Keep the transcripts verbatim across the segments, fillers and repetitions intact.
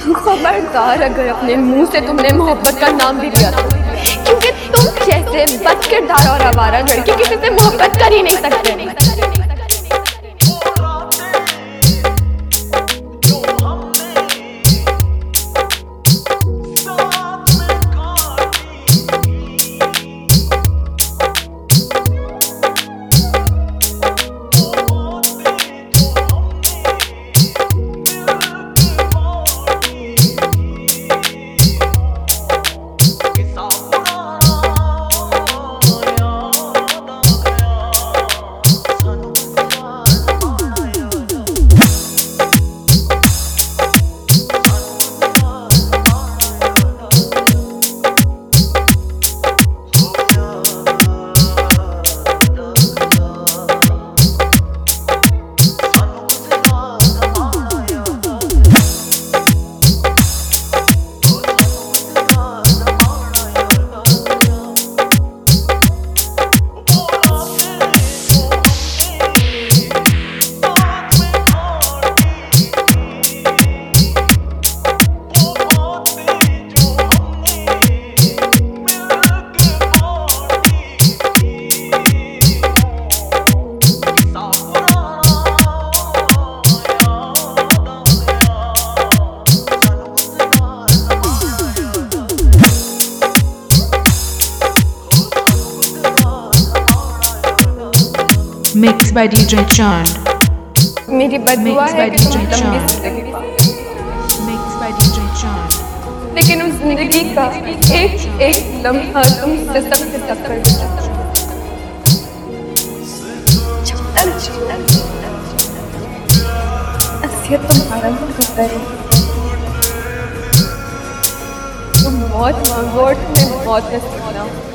खबरदार अगर अपने मुंह से तुमने मोहब्बत का नाम भी लिया तो, क्योंकि तुम जैसे बदकिरदार और आवारा लड़की किसी से मोहब्बत कर ही नहीं सकते। Mixed by D J Chand. मेरी बददुआ है कि तुम लंबी जिंदगी पाओ। Mixed by D J Chand. लेकिन उस जिंदगी का एक एक लम्हा तुमसे सबसे टक्कर जाता। असलियत तुम्हारा होता है। तुम मौत मांगो और तुम्हें मौत नसीब ना हो।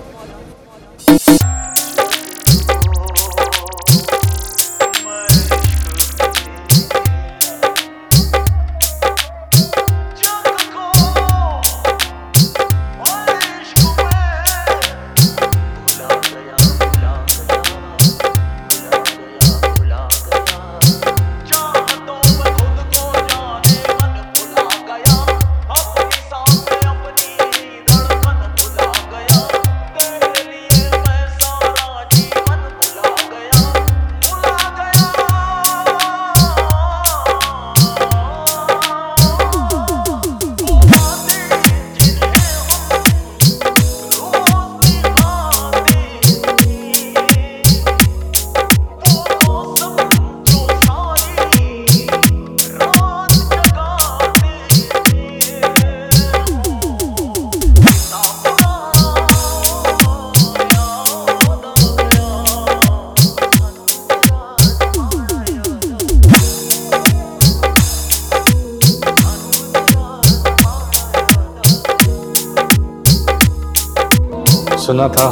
सुना था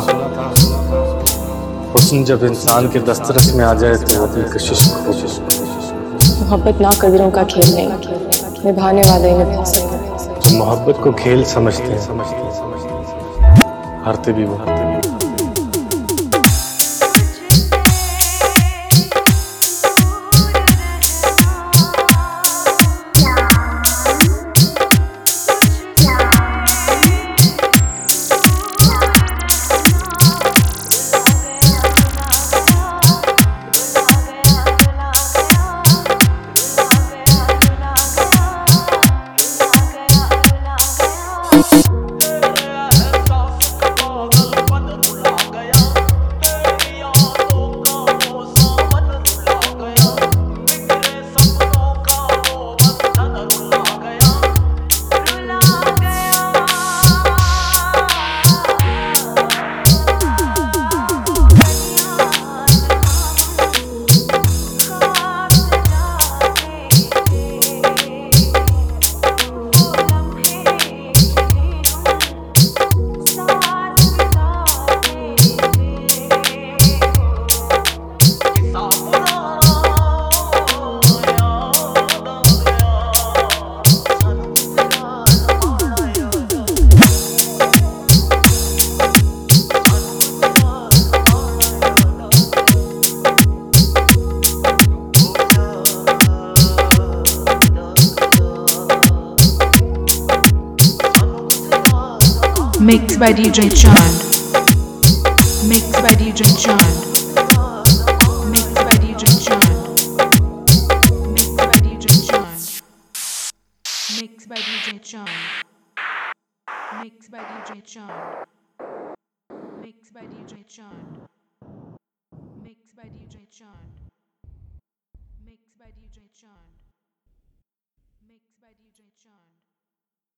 हुस्न जब इंसान के दस्तरस में आ जाए तो अपनी कशिश को मोहब्बत ना कदरों का खेल नहीं, निभाने वाले निभा सकते। जो मोहब्बत को खेल समझते हैं हारते भी वो हारते भी Mixed by D J Chand. Mixed by D J Chand. Mixed by D J Chand. Mixed by D J Chand. Mixed by D J Chand. Mixed by D J Chand. Mixed by D J Chand. Mixed by D J Chand. Mixed by D J Chand. Mixed by D J Chand.